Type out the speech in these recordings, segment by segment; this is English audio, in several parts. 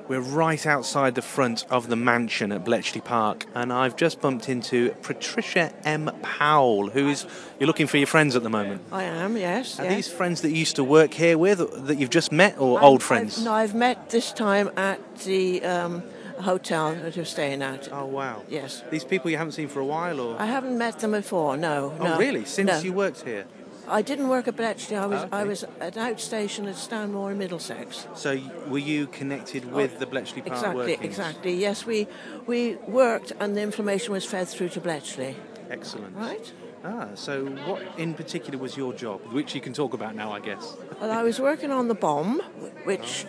We're right outside the front of the mansion at Bletchley Park, and I've just bumped into Patricia M. Powell, you're looking for your friends at the moment. I am, yes. Are these friends that you used to work here with, that you've just met, or old friends? I've met this time at the hotel that you're staying at. Oh, wow. Yes. These people you haven't seen for a while, or? I haven't met them before, no. Oh, really? Since you worked here? I didn't work at Bletchley. I was at outstation at Stanmore in Middlesex. So were you connected with the Bletchley Park workings? Exactly. Yes, we worked and the information was fed through to Bletchley. Excellent. Right? So what in particular was your job, which you can talk about now, I guess? Well, I was working on the bomb, which,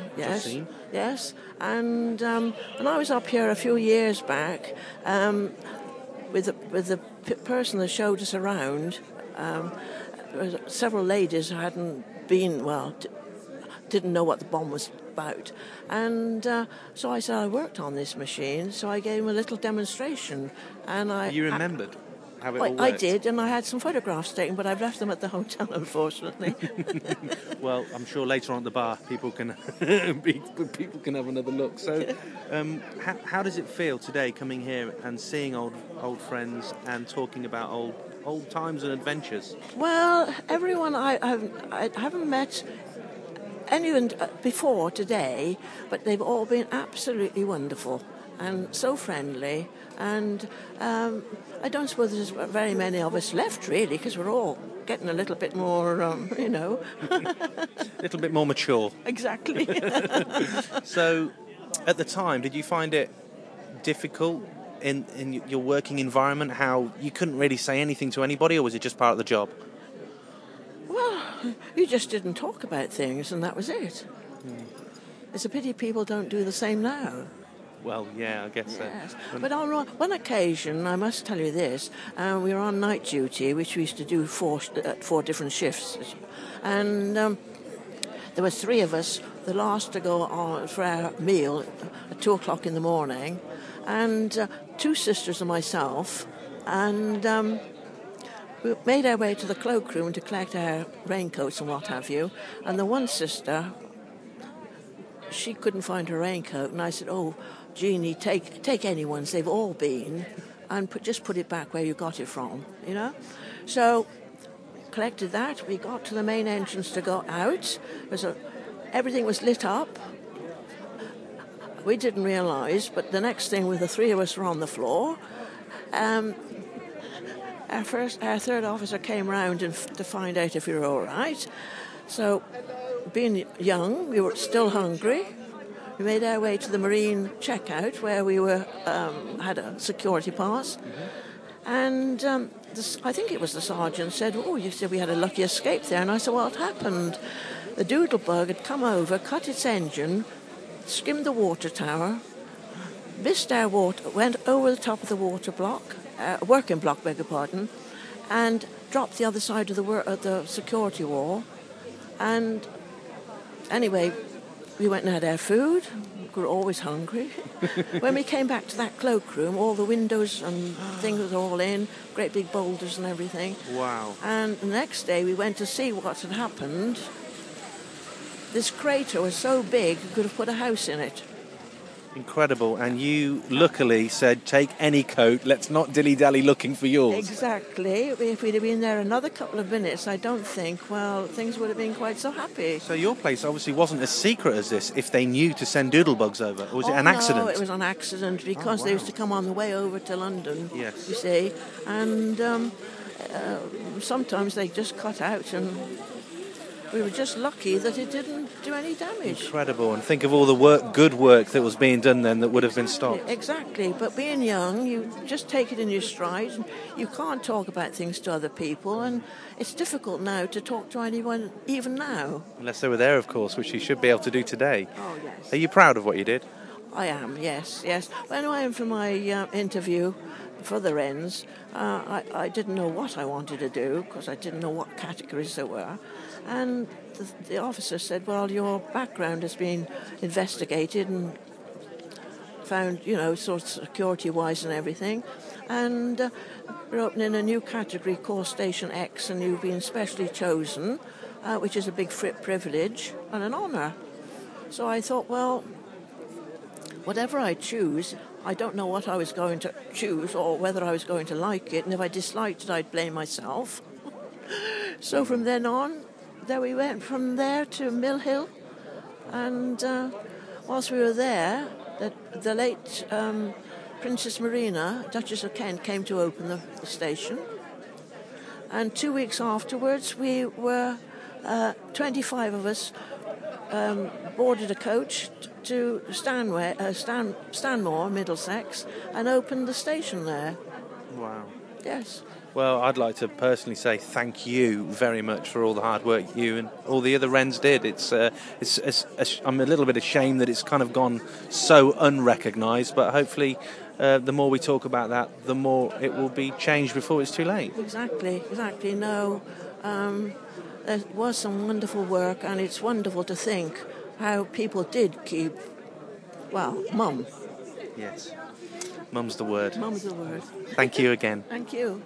yes, and I was up here a few years back with the person that showed us around. There were several ladies who hadn't been, didn't know what the bomb was about. And so I said I worked on this machine, so I gave him a little demonstration. And You remembered how it all worked? I did, and I had some photographs taken, but I've left them at the hotel, unfortunately. Well, I'm sure later on at the bar people can people can have another look. So, how does it feel today coming here and seeing old friends and talking about old times and adventures? Well, everyone I haven't met anyone before today, but they've all been absolutely wonderful and so friendly. And I don't suppose there's very many of us left, really, because we're all getting a little bit more, a little bit more mature. Exactly. So, at the time, did you find it difficult in your working environment, how you couldn't really say anything to anybody, or was it just part of the job? Well, you just didn't talk about things, and that was it. It's a pity people don't do the same now. Well, yeah, I guess yes. so. But on one occasion, I must tell you this, we were on night duty, which we used to do four different shifts. And there were three of us, the last to go on for our meal at 2 o'clock in the morning, and two sisters and myself, and we made our way to the cloakroom to collect our raincoats and what have you, and the one sister, she couldn't find her raincoat, and I said, "Oh, Jeannie, take anyone's, they've all been, and just put it back where you got it from, you know?" So, collected that, we got to the main entrance to go out. Everything was lit up. We didn't realise, but the next thing, with the three of us were on the floor, our third officer came round to find out if we were all right. So, being young, we were still hungry. We made our way to the Marine checkout where we had a security pass. Mm-hmm. And I think it was the sergeant said, "Oh, you said we had a lucky escape there." And I said, "What happened?" The Doodlebug had come over, cut its engine, skimmed the water tower, missed our water, went over the top of the working block, beg your pardon, and dropped the other side of the security wall. And anyway, we went and had our food. We were always hungry. When we came back to that cloakroom, all the windows and things were all in, great big boulders and everything. Wow. And the next day we went to see what had happened. This crater was so big you could have put a house in it. Incredible. And you luckily said, "Take any coat, let's not dilly-dally looking for yours." Exactly. If we'd have been there another couple of minutes, I don't think, things would have been quite so happy. So your place obviously wasn't as secret as this if they knew to send doodlebugs over. Or was it an accident? No, it was an accident because they used to come on the way over to London, yes. You see. And sometimes they just cut out, and we were just lucky that it didn't do any damage. Incredible. And think of all the good work that was being done then that would have been stopped. Exactly. But being young, you just take it in your stride. And you can't talk about things to other people. And it's difficult now to talk to anyone, even now. Unless they were there, of course, which you should be able to do today. Oh, yes. Are you proud of what you did? I am, yes. When I went for my interview for the Wrens, I didn't know what I wanted to do because I didn't know what categories there were. And the officer said, "Well, your background has been investigated and found, sort of security-wise and everything. And we're opening a new category called Station X, and you've been specially chosen, which is a big privilege and an honour." So I thought, well, whatever I choose, I don't know what I was going to choose or whether I was going to like it. And if I disliked it, I'd blame myself. So from then on, there we went from there to Mill Hill. And whilst we were there, the late Princess Marina, Duchess of Kent, came to open the station. And 2 weeks afterwards, we were 25 of us boarded a coach to Stanmore, Middlesex, and opened the station there. Wow. Yes. Well, I'd like to personally say thank you very much for all the hard work you and all the other Wrens did. I'm a little bit ashamed that it's kind of gone so unrecognised, but hopefully the more we talk about that, the more it will be changed before it's too late. Exactly. No, there was some wonderful work, and it's wonderful to think how people did keep, mum. Yes. Mum's the word. Mum's the word. Thank you again. Thank you.